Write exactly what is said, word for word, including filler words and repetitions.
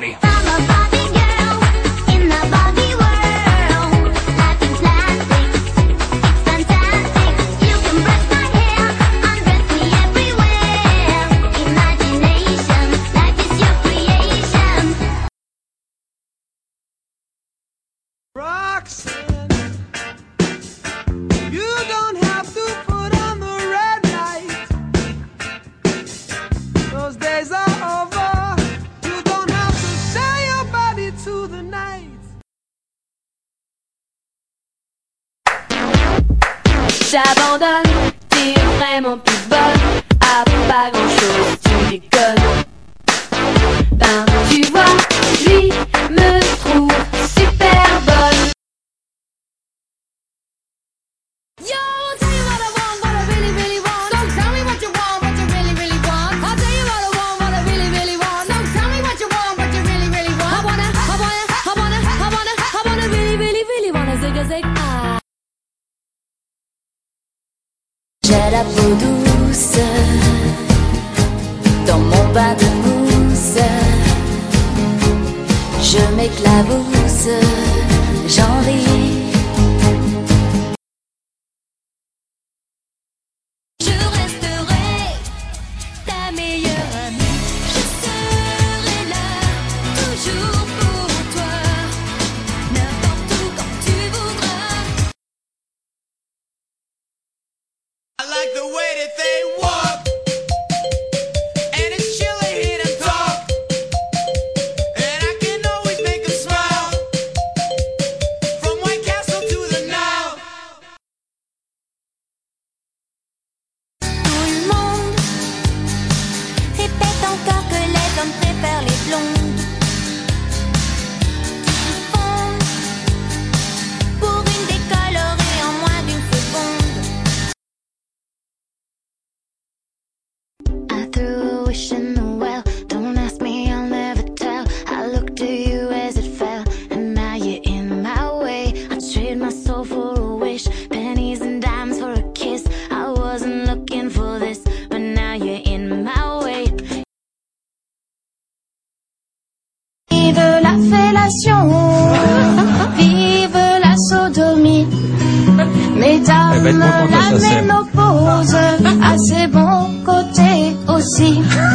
Roxanne, you don't have to put on the red light. Those days are over. You don't have to sell your body to the night. J'abandonne, t'es vraiment plus bonne à pas grand chose, tu déconnes. Ben tu vois, lui me trouve super bonne. Yo, I'll tell you what I want, what I really, really want. So tell me what you want, what you really, really want. I'll tell you what I want, what I really, really want. So tell me what you want, what you really, really want. I wanna, I wanna, I wanna, I wanna, I wanna really, really, really wanna zig a zig ah. J'ai la peau douce dans mon bain de mousse. Je m'éclabousse, j'en ris. Je resterai ta meilleure amie. Je serai là, toujours pour toi. N'importe où, quand tu voudras. I like the way that they walk, and it's chilly here to talk, and I can always make them smile, from White Castle to the Nile. Tout le monde répète encore que les hommes préfèrent les blondes. Ils fondent pour une décolorée en moins d'une seconde. I threw a wish in the well. Don't ask me, I'll never tell. I looked to you as it fell, and now you're in my way. I trade my soul for a wish, pennies and dimes for a kiss. I wasn't looking for this, but now you're in my way. Vive la fellation, vive la sodomie. Mesdames, la ménopause a ses bons côtés aussi.